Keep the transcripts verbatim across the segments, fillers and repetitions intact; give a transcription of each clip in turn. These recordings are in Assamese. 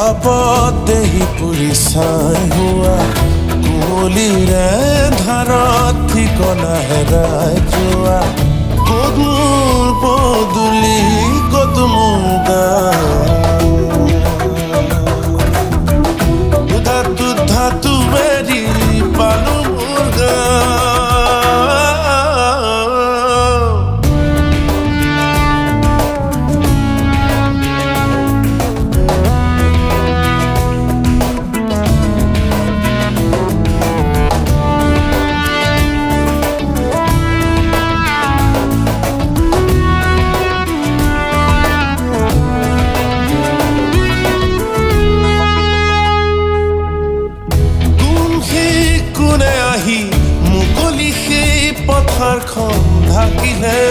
তাপত দেহি পুৰি চাই হোৱা কুঁৱলীৰে ধাৰত ঠিকনা হেৰাই যোৱা ক'ত মোৰ পদূলি ক'ত মোৰ গাঁও ধাতু ধাতু এৰি পালো মোৰ গাঁও মুকলি সেই পথাৰখন ঢাকিলে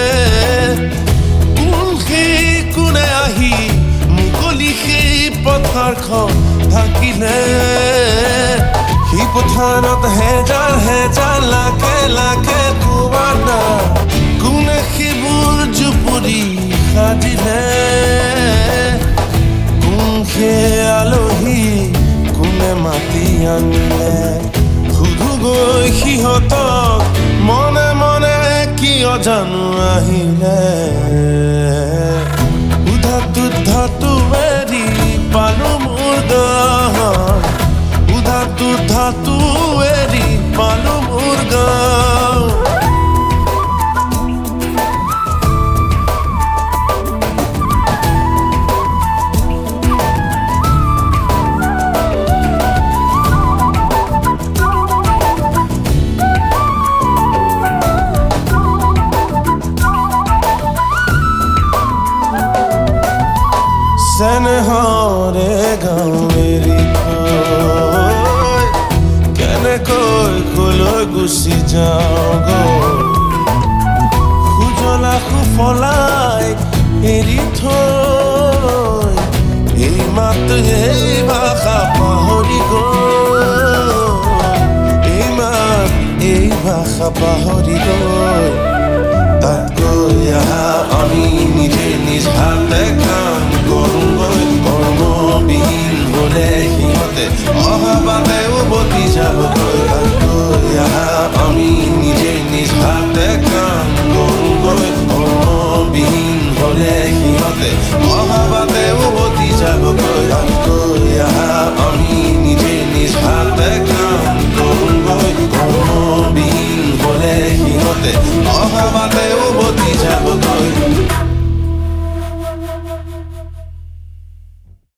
কোন সেই কোনে আহি মুকলি সেই পথাৰখন ঢাকিলে সেই পথাৰত হেজাৰ হেজাৰ লাখে লাখে কুঁৱানা কোনে সেইবোৰ জুপুৰি সাজিলে কোন সেই আলহী কোনে মাতি আনিলে সুধু গৈ সিহঁতক মনে মনে কিয় জানো আহিলে উধাতু ধাতু এৰি পালো মোৰ গাঁও উধাতু ধাতু এৰি পালো মোৰ গাঁও চেনেহৰে গাঁও এৰি থৈ কেনেকৈ কলৈ গুচি যাওঁ সুজলা সুফলাই এৰি থৈ এই মাত এই ভাষা পাহৰি গৈ এই মাত এই ভাষা পাহৰি গৈ তাত গৈ আহা আমি নিজে নিজ হাতে কাম কৰোঁগৈ কৰ্মবিহীন হ'লে সিহঁতে অহা বাদে উভতি যাবগৈ